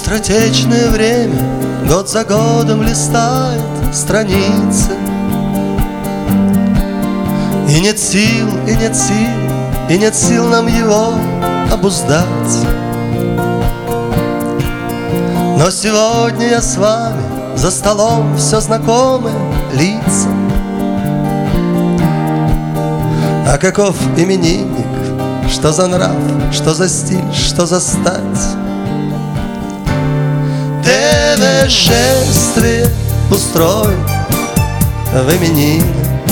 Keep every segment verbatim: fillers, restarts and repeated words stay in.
Быстротечное время год за годом листает страницы, и нет сил, и нет сил, и нет сил нам его обуздать. Но сегодня я с вами за столом, все знакомые лица. А каков именинник, что за нрав, что за стиль, что за стать. ТВ шествие устроит в именины.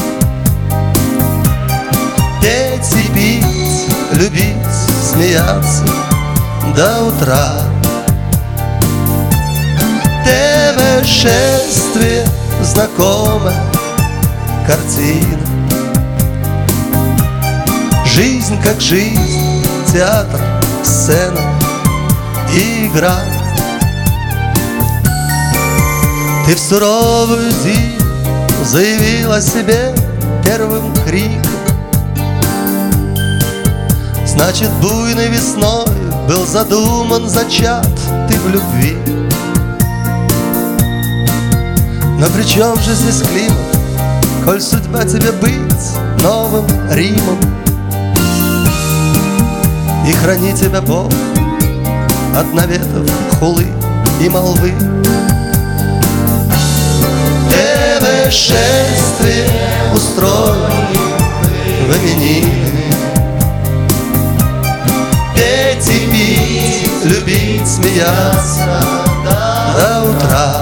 Петь и пить, любить, смеяться до утра. ТВ шествие знакомая картина. Жизнь как жизнь, театр, сцена и игра. Ты в суровую зиму заявил о себе первым криком. Значит, буйной весной был задуман, зачат ты в любви. Но при чем же здесь климат, коль судьба тебе быть новым Римом? И храни тебя Бог от наветов, хулы и молвы. ТВ шествие устроили в именины. Петь и пить, любить, смеяться до утра.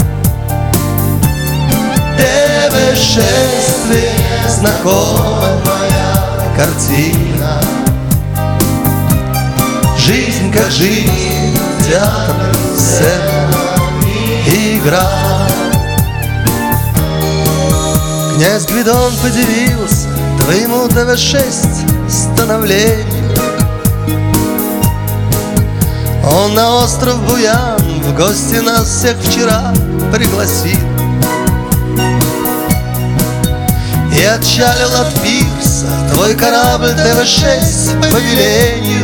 ТВ шествие знакомая картина. Жизнь как жизнь, театр, сцена и игра. Князь Гвидон подивился твоему ТВ шесть становлению. Он на остров Буян в гости нас всех вчера пригласил и отчалил от пирса твой корабль ТВ шесть по велению.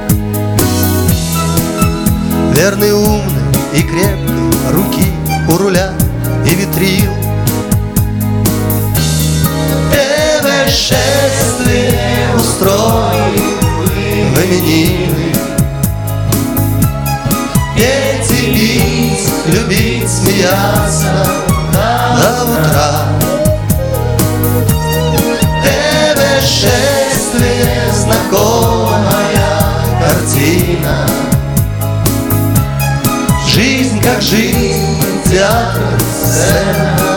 Верный, умный и крепкой руки у руля и витрил. ТВ шествие устроили в именины. Петь и пить, любить, смеяться до утра. ТВ шествие знакомая картина. Жизнь как жизнь, театр, сцена